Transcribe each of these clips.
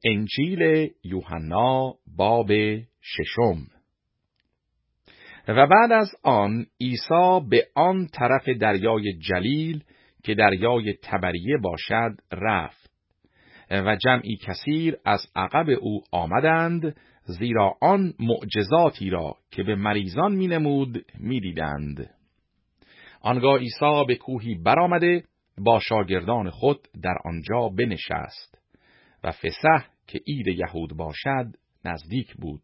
انجیل یوحنا باب 6. و بعد از آن عیسی به آن طرف دریای جلیل که دریای تبریه باشد رفت و جمعی کثیر از عقب او آمدند، زیرا آن معجزاتی را که به مریضان می‌نمود می‌دیدند. آنگاه عیسی به کوهی برآمده با شاگردان خود در آنجا بنشست و فسح که عید یهود باشد نزدیک بود.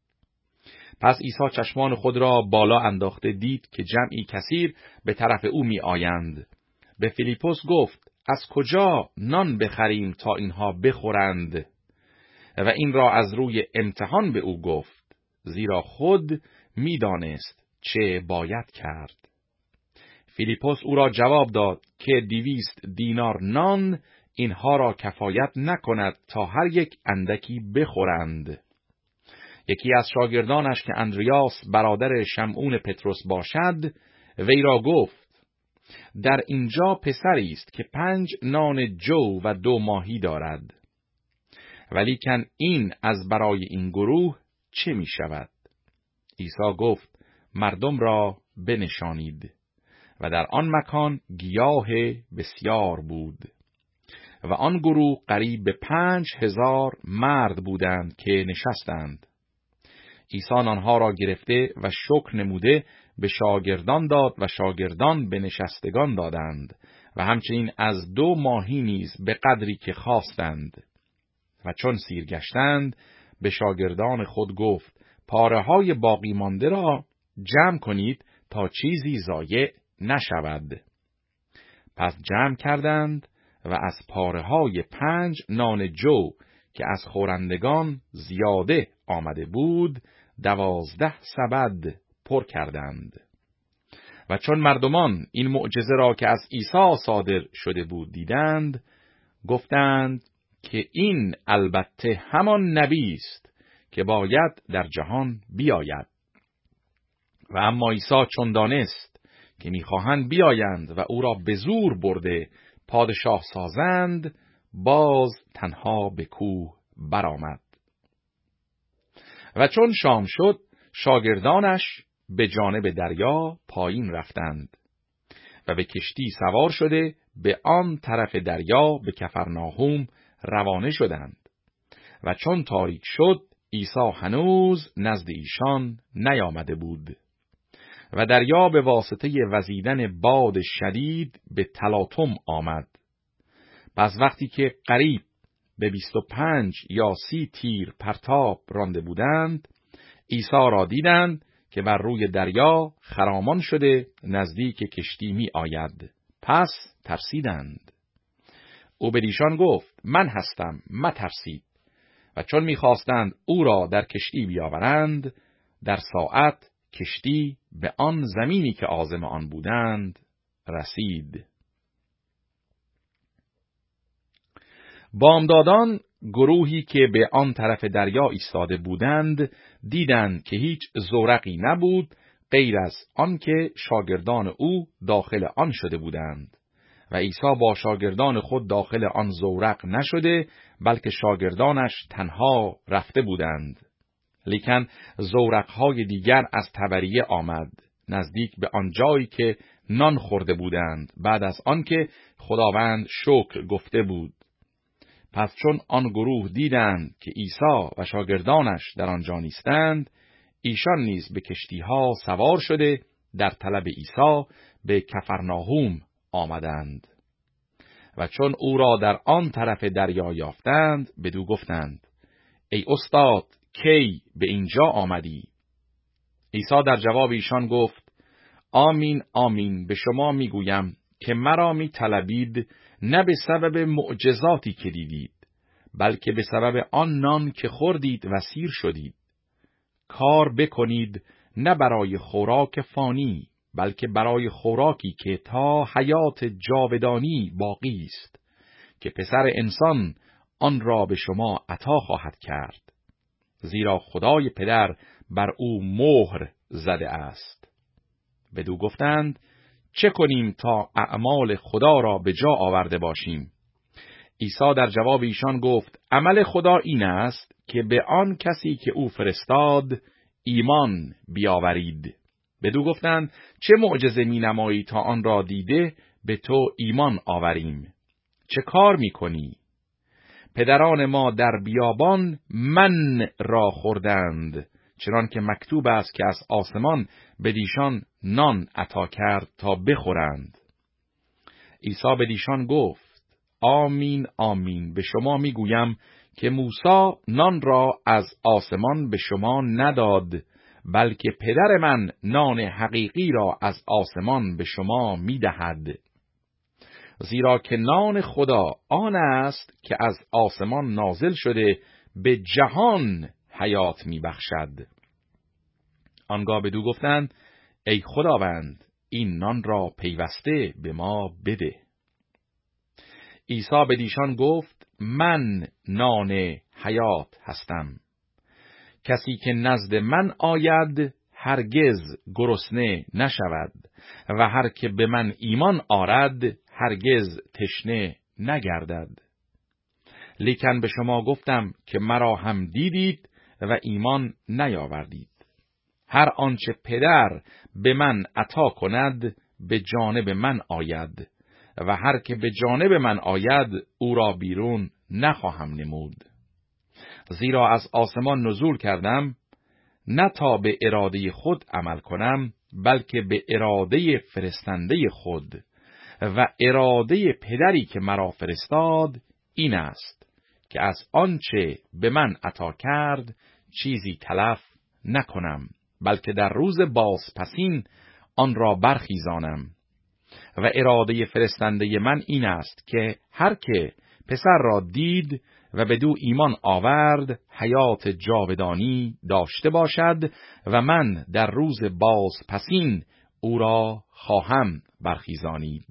پس عیسی چشمان خود را بالا انداخته دید که جمعی کثیر به طرف او می آیند. به فیلیپوس گفت: از کجا نان بخریم تا اینها بخورند؟ و این را از روی امتحان به او گفت، زیرا خود می دانست چه باید کرد. فیلیپوس او را جواب داد که 200 دینار نان اینها را کفایت نکند تا هر یک اندکی بخورند. یکی از شاگردانش که اندریاس برادر شمعون پتروس باشد وی را گفت: در اینجا پسری است که 5 نان جو و 2 ماهی دارد، ولیکن این از برای این گروه چه می شود؟ عیسی گفت: مردم را بنشانید. و در آن مکان گیاه بسیار بود و آن گروه قریب به 5000 مرد بودند که نشستند. عیسی آنها را گرفته و شکر نموده به شاگردان داد و شاگردان به نشستگان دادند و همچنین از 2 ماهی نیز به قدری که خواستند. و چون سیر گشتند به شاگردان خود گفت: پاره‌های باقی مانده را جمع کنید تا چیزی ضایع نشود. پس جمع کردند و از پاره‌های 5 نان جو که از خورندگان زیاده آمده بود 12 سبد پر کردند. و چون مردمان این معجزه را که از عیسی صادر شده بود دیدند، گفتند که این البته همان نبی است که باید در جهان بیاید. و اما عیسی چون دانست که می‌خواهند بیایند و او را به زور برده پادشاه سازند، باز تنها به کوه برآمد. و چون شام شد شاگردانش به جانب دریا پایین رفتند و به کشتی سوار شده به آن طرف دریا به کفرناهوم روانه شدند. و چون تاریک شد عیسی هنوز نزد ایشان نیامده بود و دریا به واسطه وزیدن باد شدید به تلاطم آمد. پس وقتی که قریب به 25 یا 30 تیر پرتاب رانده بودند، عیسی را دیدند که بر روی دریا خرامان شده نزدیک کشتی می آید. پس ترسیدند. او به ایشان گفت: من هستم، مترسید. و چون می خواستند او را در کشتی بیاورند، در ساعت کشتی به آن زمینی که عازم آن بودند رسید. بامدادان گروهی که به آن طرف دریا ایستاده بودند دیدند که هیچ زورقی نبود غیر از آن که شاگردان او داخل آن شده بودند. و عیسی با شاگردان خود داخل آن زورق نشده، بلکه شاگردانش تنها رفته بودند. لیکن زورق‌های دیگر از تبریه آمد نزدیک به آن جایی که نان خورده بودند بعد از آنکه خداوند شکر گفته بود. پس چون آن گروه دیدند که عیسی و شاگردانش در آنجا نیستند، ایشان نیز به کشتی‌ها سوار شده در طلب عیسی به کفرناهوم آمدند. و چون او را در آن طرف دریا یافتند بدو گفتند: ای استاد، کی به اینجا آمدی؟ عیسی در جواب ایشان گفت: آمین آمین به شما میگویم که مرا میطلبید نه به سبب معجزاتی که دیدید، بلکه به سبب آن نان که خوردید و سیر شدید. کار بکنید نه برای خوراک فانی، بلکه برای خوراکی که تا حیات جاودانی باقی است، که پسر انسان آن را به شما عطا خواهد کرد، زیرا خدای پدر بر او مهر زده است. بدو گفتند: چه کنیم تا اعمال خدا را به جا آورده باشیم؟ عیسی در جواب ایشان گفت عمل خدا این است که به آن کسی که او فرستاد ایمان بیاورید. بدو گفتند چه معجزه می نمایی تا آن را دیده به تو ایمان آوریم؟ چه کار می کنی؟ پدران ما در بیابان من را خوردند، چنان که مکتوب است که از آسمان بدیشان نان عطا کرد تا بخورند. عیسی بدیشان گفت آمین آمین به شما میگویم که موسی نان را از آسمان به شما نداد، بلکه پدر من نان حقیقی را از آسمان به شما میدهد. زیرا که نان خدا آن است که از آسمان نازل شده به جهان حیات میبخشد. آنگاه بدو گفتند ای خداوند این نان را پیوسته به ما بده. عیسی بدیشان گفت من نان حیات هستم. کسی که نزد من آید هرگز گرسنه نشود و هر که به من ایمان آرد هرگز تشنه نگردد. لیکن به شما گفتم که مرا هم دیدید و ایمان نیاوردید. هر آنچه پدر به من عطا کند به جانب من آید و هر که به جانب من آید او را بیرون نخواهم نمود. زیرا از آسمان نزول کردم نه تا به اراده خود عمل کنم، بلکه به اراده فرستنده خود، و اراده پدری که مرا فرستاد این است که از آنچه به من عطا کرد چیزی تلف نکنم، بلکه در روز بازپسین آن را برخیزانم. و اراده فرستنده من این است که هر که پسر را دید و بدو ایمان آورد حیات جاودانی داشته باشد و من در روز بازپسین او را خواهم برخیزانید.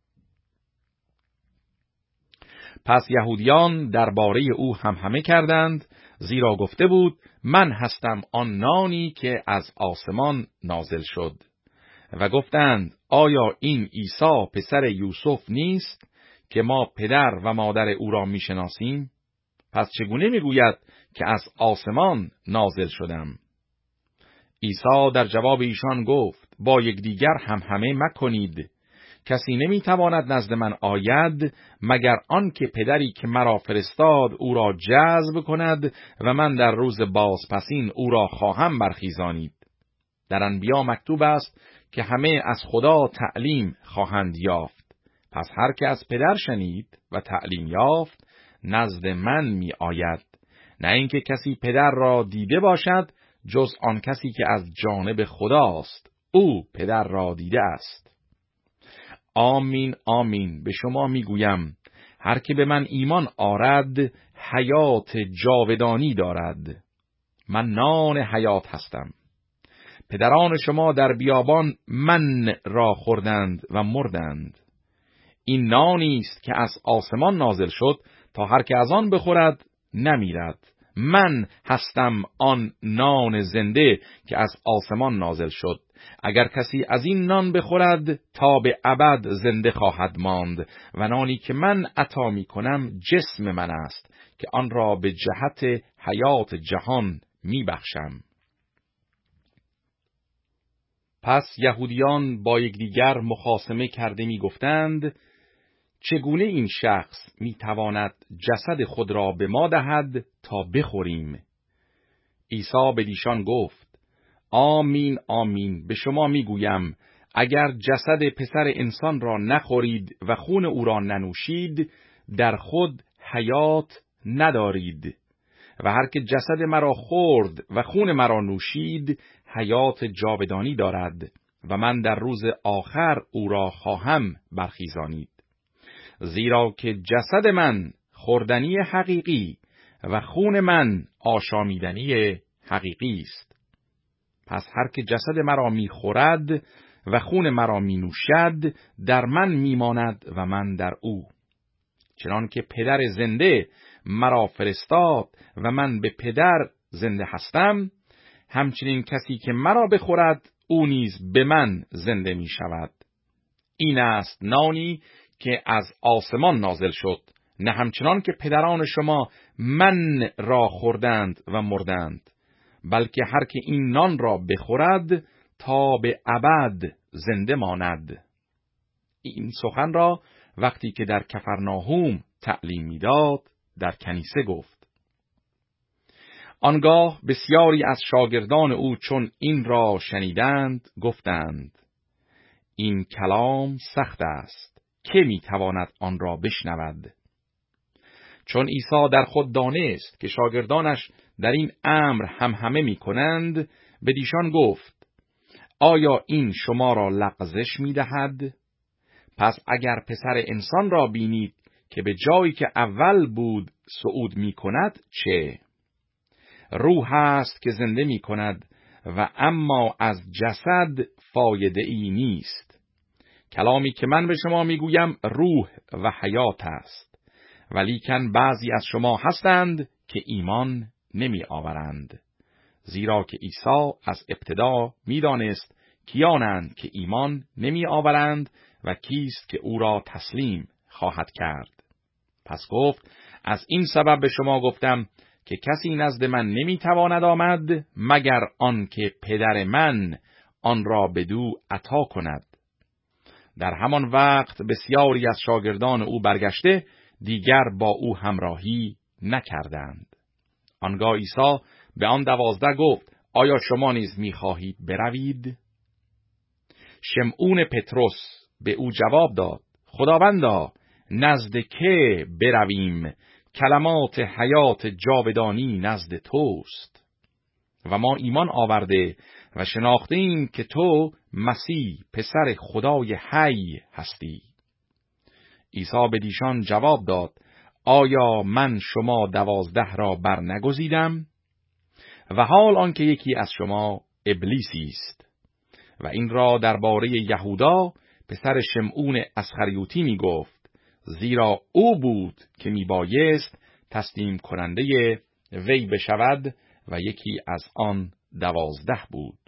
پس یهودیان درباره او همهمه کردند، زیرا گفته بود من هستم آن نانی که از آسمان نازل شد. و گفتند آیا این عیسی پسر یوسف نیست که ما پدر و مادر او را میشناسیم؟ پس چگونه میگوید که از آسمان نازل شدم؟ عیسی در جواب ایشان گفت با یکدیگر همهمه مکنید. کسی نمیتواند نزد من آید مگر آن که پدری که مرا فرستاد او را جذب کند و من در روز بازپسین او را خواهم برخیزانید. در انبیا مکتوب است که همه از خدا تعلیم خواهند یافت. پس هر که از پدر شنید و تعلیم یافت نزد من می آید، نه اینکه کسی پدر را دیده باشد جز آن کسی که از جانب خداست، او پدر را دیده است. آمین آمین به شما میگویم هر که به من ایمان آرد حیات جاودانی دارد. من نان حیات هستم. پدران شما در بیابان من را خوردند و مردند. این نانی است که از آسمان نازل شد تا هر که از آن بخورد نمیرد. من هستم آن نان زنده که از آسمان نازل شد. اگر کسی از این نان بخورد تا به ابد زنده خواهد ماند و نانی که من عطا می کنم جسم من است که آن را به جهت حیات جهان می بخشم. پس یهودیان با یکدیگر مخاصمه کرده می گفتند چگونه این شخص می تواند جسد خود را به ما دهد تا بخوریم؟ عیسی بدیشان گفت آمین آمین به شما می گویم اگر جسد پسر انسان را نخورید و خون او را ننوشید در خود حیات ندارید. و هر که جسد مرا خورد و خون مرا نوشید حیات جاودانی دارد و من در روز آخر او را خواهم برخیزانید. زیرا که جسد من خوردنی حقیقی و خون من آشامیدنی حقیقی است. پس هر که جسد مرا میخورد و خون مرا مینوشد در من میماند و من در او. چنان که پدر زنده مرا فرستاد و من به پدر زنده هستم، همچنین کسی که مرا بخورد او نیز به من زنده می شود. این است نانی که از آسمان نازل شد، نه همچنان که پدران شما من را خوردند و مردند، بلکه هر که این نان را بخورد تا به ابد زنده ماند. این سخن را وقتی که در کفرناهوم تعلیم می‌داد در کنیسه گفت. آنگاه بسیاری از شاگردان او چون این را شنیدند گفتند: این کلام سخت است، که می‌تواند آن را بشنود؟ چون عیسی در خود دانست که شاگردانش در این امر همهمه می‌کنند، به ایشان گفت: آیا این شما را لغزش می‌دهد؟ پس اگر پسر انسان را بینید که به جایی که اول بود صعود می‌کند، چه؟ روح است که زنده می‌کند و اما از جسد فایده ای نیست. کلامی که من به شما می‌گویم روح و حیات است، ولیکن بعضی از شما هستند که ایمان نمی‌آورند. زیرا که عیسی از ابتدا می‌دانست کیانند که ایمان نمی‌آورند و کیست که او را تسلیم خواهد کرد. پس گفت: از این سبب به شما گفتم که کسی نزد من نمی‌تواند آمد مگر آن که پدر من آن را بدو عطا کند. در همان وقت بسیاری از شاگردان او برگشته دیگر با او همراهی نکردند. آنگاه عیسی به آن 12 گفت: آیا شما نیز می‌خواهید بروید؟ شمعون پطرس به او جواب داد: خداوندا، نزد که برویم؟ کلمات حیات جاودانی نزد توست و ما ایمان آورده و شناختیم که تو مسیح پسر خدای حی هستی. عیسی به ایشان جواب داد: آیا من شما 12 را برنگزیدم؟ و حال آنکه یکی از شما ابلیسی است. و این را درباره یهودا پسر شمعون اسخریوطی می گفت، زیرا او بود که می بایست تسلیم کننده وی بشود و یکی از آن 12 بود.